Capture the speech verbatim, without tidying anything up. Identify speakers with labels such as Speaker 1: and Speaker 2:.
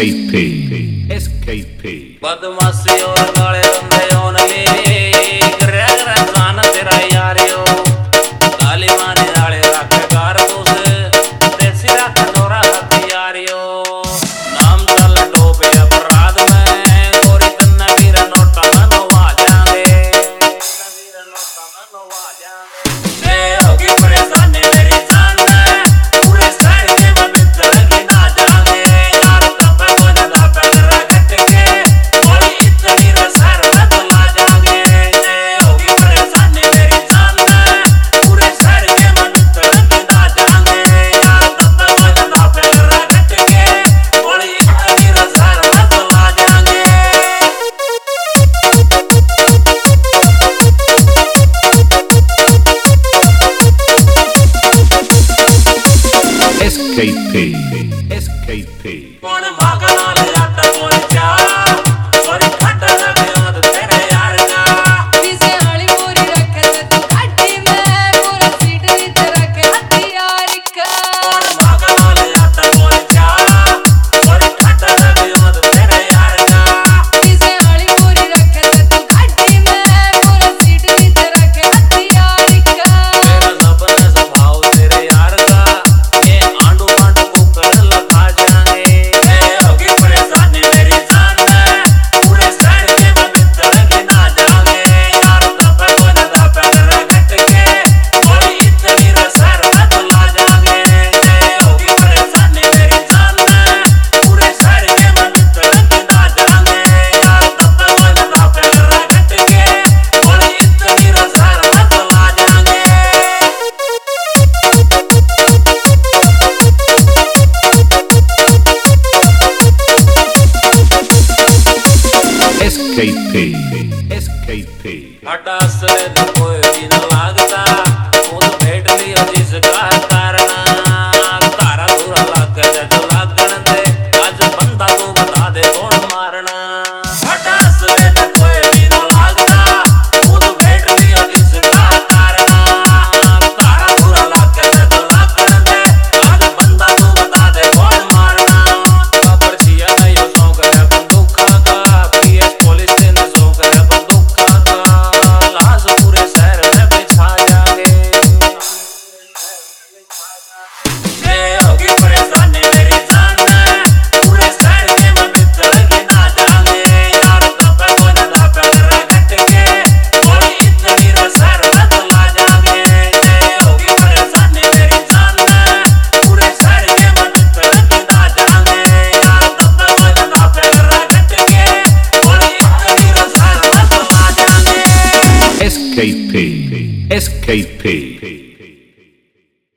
Speaker 1: K P S K P
Speaker 2: बदमाशी और गाले बंदे ओनली ग्रह रजान तेरा यारियो गाली माने डाले रख कारतूस देसी रख दोरा हथियारियो नाम चल डोबे अपराध में गोरी तन्ना वीर नोटा मनवा जाएंगे वीर नोटा मनवा जाएंगे ए होगी परेशानी मेरी जान में पूरे शहर के मित्र की ना जाएंगे यार तब को ना पे रगट के गोली इतनी रसर में ला जाएंगे ए होगी परेशानी मेरी जान में पूरे शहर के मित्र की ना जाएंगे यार तब को ना पे रगट के गोली इतनी रसर में ला जाएंगे
Speaker 1: S K P S K P
Speaker 2: कौन भागा नाल जट बोल जा सोरी खट लगे ओद तेरे यार का
Speaker 3: पीछे आली पूरी रखे ते तू खट्टी में पूरा सीट नीचे रखे हथियार का
Speaker 2: कौन भागा नाल जट बोल जा सोरी खट लगे ओद तेरे यार का
Speaker 3: पीछे आली पूरी रखे ते तू खट्टी में पूरा सीट नीचे रखे हथियार का
Speaker 2: तेरा सपना स्वभाव तेरे यार का ये आंडू पांडू कुकर लगा जाएंगे ए होगी परेशानी मेरी जान में पूरे शहर के मित्र की ना जाएंगे यार तब को ना पे रगट के गोली इतनी रसर में ला जाएंगे ए होगी परेशानी मेरी जान में पूरे शहर के मित्र की ना जाएंगे यार तब को ना पे रगट के गोली इतनी रसर में ला जाएंगे
Speaker 1: S K P S K P
Speaker 2: हटा सरे तो कोई भी न लागता वो तो भेट लियो जिसका कारण तारा दूरा लग जज लागण दे आज बंदा तू बता दे कौन मारना हटा सरे तो कोई भी न लागता वो तो भेट लियो जिसका कारण तारा दूरा लग जज लागण दे आज बंदा तू बता दे कौन मारना खबर छिया नहीं हो सौंग है बंदूक का पीएस पुलिस ने सौंग है बंदूक का लाश पूरे शहर में बिछा जाएंगे ये होगी परेशानी मेरी जान में पूरे शहर के मित्र की ना जाएंगे यार तब को ना पे रगट के गोली इतनी रसर में ला जाएंगे ये होगी परेशानी मेरी जान में पूरे शहर के मित्र की ना जाएंगे यार तब को ना पे रगट के गोली इतनी रसर में ला जाएंगे
Speaker 1: S K P S K P